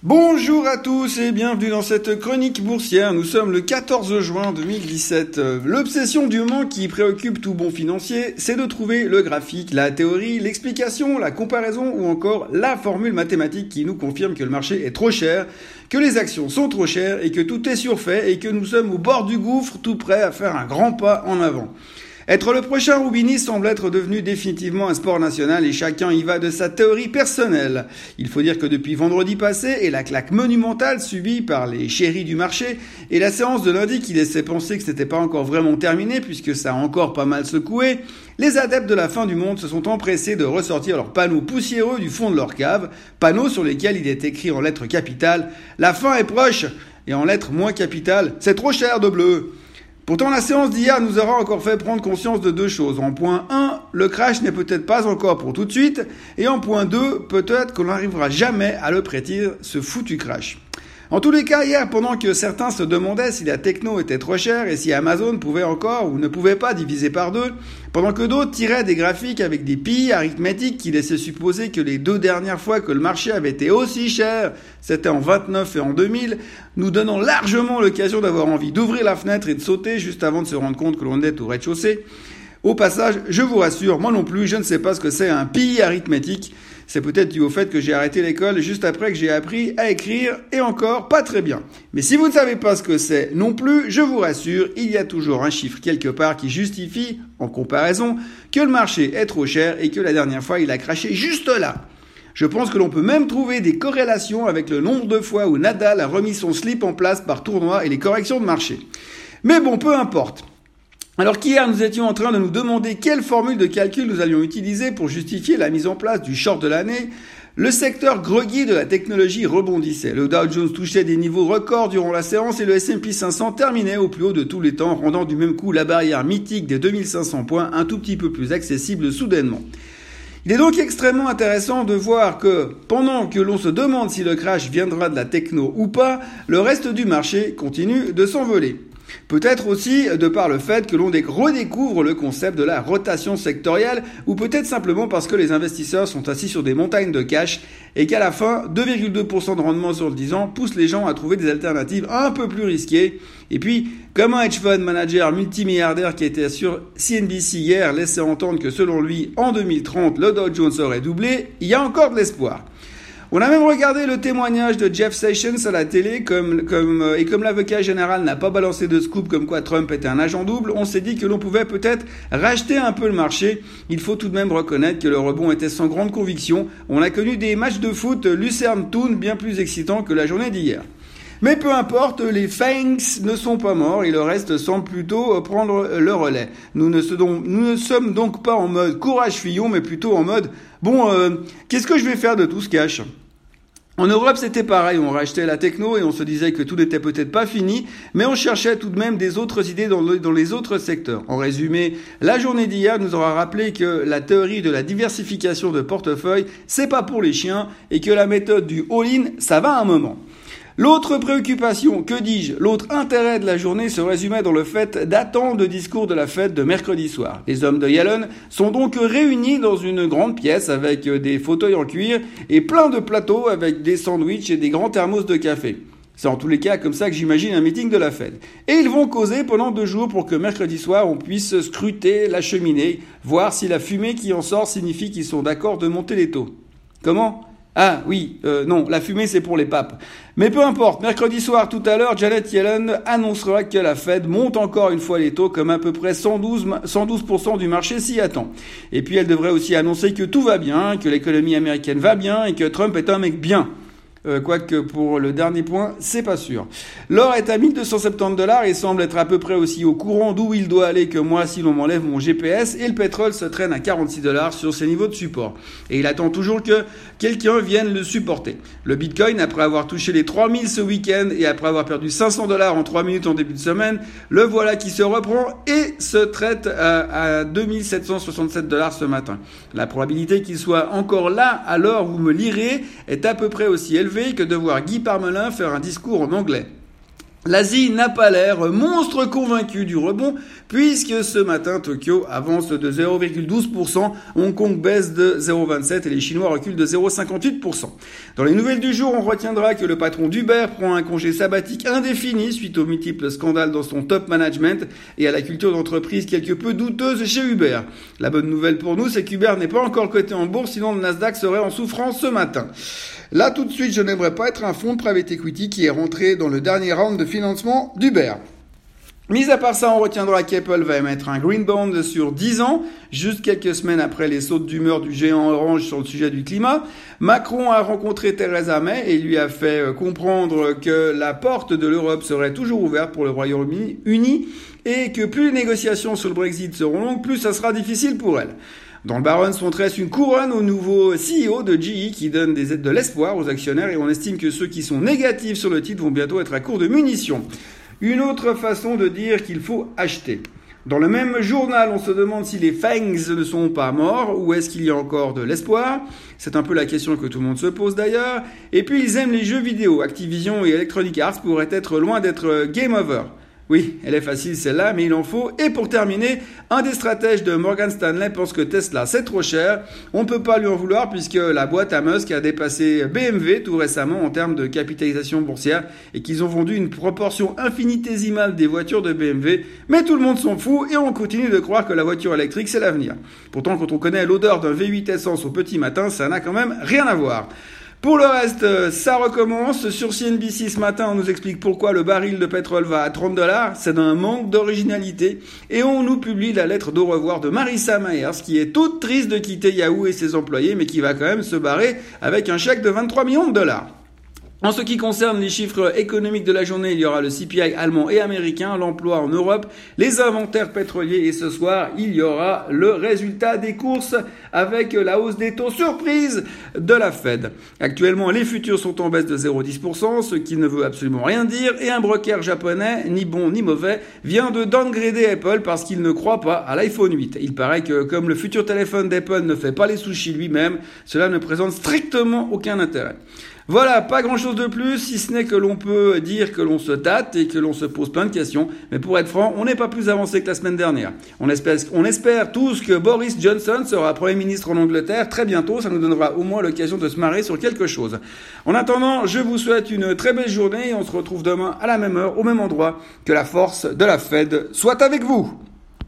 Bonjour à tous et bienvenue dans cette chronique boursière. Nous sommes le 14 juin 2017. L'obsession du moment qui préoccupe tout bon financier, c'est de trouver le graphique, la théorie, l'explication, la comparaison ou encore la formule mathématique qui nous confirme que le marché est trop cher, que les actions sont trop chères et que tout est surfait et que nous sommes au bord du gouffre tout prêts à faire un grand pas en avant. Être le prochain Roubini semble être devenu définitivement un sport national et chacun y va de sa théorie personnelle. Il faut dire que depuis vendredi passé et la claque monumentale subie par les chéris du marché et la séance de lundi qui laissait penser que ce n'était pas encore vraiment terminé puisque ça a encore pas mal secoué, les adeptes de la fin du monde se sont empressés de ressortir leurs panneaux poussiéreux du fond de leur cave, panneaux sur lesquels il est écrit en lettres capitales « La fin est proche » et en lettres moins capitales « C'est trop cher de bleu ». Pourtant, la séance d'hier nous aura encore fait prendre conscience de deux choses. En point 1, le crash n'est peut-être pas encore pour tout de suite. Et en point 2, peut-être qu'on n'arrivera jamais à le prédire, ce foutu crash. En tous les cas, hier, pendant que certains se demandaient si la techno était trop chère et si Amazon pouvait encore ou ne pouvait pas diviser par deux, pendant que d'autres tiraient des graphiques avec des pi arithmétiques qui laissaient supposer que les deux dernières fois que le marché avait été aussi cher, c'était en 29 et en 2000, nous donnant largement l'occasion d'avoir envie d'ouvrir la fenêtre et de sauter juste avant de se rendre compte que l'on est au rez-de-chaussée. Au passage, je vous rassure, moi non plus, je ne sais pas ce que c'est un pi arithmétique. C'est peut-être dû au fait que j'ai arrêté l'école juste après que j'ai appris à écrire, et encore pas très bien. Mais si vous ne savez pas ce que c'est non plus, je vous rassure, il y a toujours un chiffre quelque part qui justifie, en comparaison, que le marché est trop cher et que la dernière fois il a craché juste là. Je pense que l'on peut même trouver des corrélations avec le nombre de fois où Nadal a remis son slip en place par tournoi et les corrections de marché. Mais bon, peu importe. Alors qu'hier nous étions en train de nous demander quelle formule de calcul nous allions utiliser pour justifier la mise en place du short de l'année, le secteur groggy de la technologie rebondissait. Le Dow Jones touchait des niveaux records durant la séance et le S&P 500 terminait au plus haut de tous les temps, rendant du même coup la barrière mythique des 2500 points un tout petit peu plus accessible soudainement. Il est donc extrêmement intéressant de voir que, pendant que l'on se demande si le crash viendra de la techno ou pas, le reste du marché continue de s'envoler. Peut-être aussi de par le fait que l'on redécouvre le concept de la rotation sectorielle ou peut-être simplement parce que les investisseurs sont assis sur des montagnes de cash et qu'à la fin, 2,2% de rendement sur le 10 ans pousse les gens à trouver des alternatives un peu plus risquées. Et puis, comme un hedge fund manager multimilliardaire qui était sur CNBC hier laissait entendre que selon lui, en 2030, le Dow Jones aurait doublé, il y a encore de l'espoir. On a même regardé le témoignage de Jeff Sessions à la télé, comme l'avocat général n'a pas balancé de scoop comme quoi Trump était un agent double, on s'est dit que l'on pouvait peut-être racheter un peu le marché. Il faut tout de même reconnaître que le rebond était sans grande conviction. On a connu des matchs de foot Lucerne-Toon bien plus excitants que la journée d'hier. Mais peu importe, les Fangs ne sont pas morts et le reste semble plutôt prendre le relais. Nous ne sommes donc pas en mode courage Fillon, mais plutôt en mode qu'est-ce que je vais faire de tout ce cash ? En Europe, c'était pareil, on rachetait la techno et on se disait que tout n'était peut-être pas fini, mais on cherchait tout de même des autres idées dans les autres secteurs. En résumé, la journée d'hier nous aura rappelé que la théorie de la diversification de portefeuille, c'est pas pour les chiens et que la méthode du all-in, ça va un moment. L'autre préoccupation, l'autre intérêt de la journée se résumait dans le fait d'attendre le discours de la fête de mercredi soir. Les hommes de Yellen sont donc réunis dans une grande pièce avec des fauteuils en cuir et plein de plateaux avec des sandwichs et des grands thermos de café. C'est en tous les cas comme ça que j'imagine un meeting de la Fed. Et ils vont causer pendant 2 jours pour que mercredi soir on puisse scruter la cheminée, voir si la fumée qui en sort signifie qu'ils sont d'accord de monter les taux. Comment ? Ah oui, non, la fumée c'est pour les papes. Mais peu importe, mercredi soir tout à l'heure, Janet Yellen annoncera que la Fed monte encore une fois les taux comme à peu près 112% du marché s'y attend. Et puis elle devrait aussi annoncer que tout va bien, que l'économie américaine va bien et que Trump est un mec bien. Quoique pour le dernier point, c'est pas sûr. L'or est à $1,270 et semble être à peu près aussi au courant d'où il doit aller que moi si l'on m'enlève mon GPS, et le pétrole se traîne à $46 sur ses niveaux de support. Et il attend toujours que quelqu'un vienne le supporter. Le Bitcoin, après avoir touché les 3000 ce week-end et après avoir perdu $500 en 3 minutes en début de semaine, le voilà qui se reprend et se traite à $2,767 ce matin. La probabilité qu'il soit encore là à l'heure où vous me lirez est à peu près aussi élevée que de voir Guy Parmelin faire un discours en anglais. L'Asie n'a pas l'air monstre convaincu du rebond, puisque ce matin, Tokyo avance de 0,12%, Hong Kong baisse de 0,27% et les Chinois reculent de 0,58%. Dans les nouvelles du jour, on retiendra que le patron d'Uber prend un congé sabbatique indéfini suite aux multiples scandales dans son top management et à la culture d'entreprise quelque peu douteuse chez Uber. La bonne nouvelle pour nous, c'est qu'Uber n'est pas encore coté en bourse, sinon le Nasdaq serait en souffrance ce matin. Là, tout de suite, je n'aimerais pas être un fonds de private equity qui est rentré dans le dernier round de financement d'Uber. Mis à part ça, on retiendra qu'Apple va émettre un green bond sur 10 ans, juste quelques semaines après les sautes d'humeur du géant orange sur le sujet du climat. Macron a rencontré Theresa May et lui a fait comprendre que la porte de l'Europe serait toujours ouverte pour le Royaume-Uni et que plus les négociations sur le Brexit seront longues, plus ça sera difficile pour elle. Dans le Barons, on tresse une couronne au nouveau CEO de GE qui donne de l'espoir aux actionnaires et on estime que ceux qui sont négatifs sur le titre vont bientôt être à court de munitions. Une autre façon de dire qu'il faut acheter. Dans le même journal, on se demande si les FANGs ne sont pas morts ou est-ce qu'il y a encore de l'espoir. C'est un peu la question que tout le monde se pose d'ailleurs. Et puis ils aiment les jeux vidéo. Activision et Electronic Arts pourraient être loin d'être game over. Oui, elle est facile celle-là, mais il en faut. Et pour terminer, un des stratèges de Morgan Stanley pense que Tesla c'est trop cher. On ne peut pas lui en vouloir puisque la boîte à Musk a dépassé BMW tout récemment en termes de capitalisation boursière et qu'ils ont vendu une proportion infinitésimale des voitures de BMW. Mais tout le monde s'en fout et on continue de croire que la voiture électrique c'est l'avenir. Pourtant, quand on connaît l'odeur d'un V8 essence au petit matin, ça n'a quand même rien à voir. Pour le reste, ça recommence. Sur CNBC ce matin, on nous explique pourquoi le baril de pétrole va à $30. C'est d'un manque d'originalité. Et on nous publie la lettre d'au revoir de Marissa Mayer, qui est toute triste de quitter Yahoo et ses employés, mais qui va quand même se barrer avec un chèque de 23 millions de dollars. En ce qui concerne les chiffres économiques de la journée, il y aura le CPI allemand et américain, l'emploi en Europe, les inventaires pétroliers et ce soir, il y aura le résultat des courses avec la hausse des taux surprise de la Fed. Actuellement, les futurs sont en baisse de 0,10%, ce qui ne veut absolument rien dire et un broker japonais, ni bon ni mauvais, vient de downgrader Apple parce qu'il ne croit pas à l'iPhone 8. Il paraît que comme le futur téléphone d'Apple ne fait pas les sushis lui-même, cela ne présente strictement aucun intérêt. Voilà, pas grand chose de plus, si ce n'est que l'on peut dire que l'on se tâte et que l'on se pose plein de questions. Mais pour être franc, on n'est pas plus avancé que la semaine dernière. On espère tous que Boris Johnson sera Premier ministre en Angleterre très bientôt. Ça nous donnera au moins l'occasion de se marrer sur quelque chose. En attendant, je vous souhaite une très belle journée et on se retrouve demain à la même heure, au même endroit. Que la force de la Fed soit avec vous.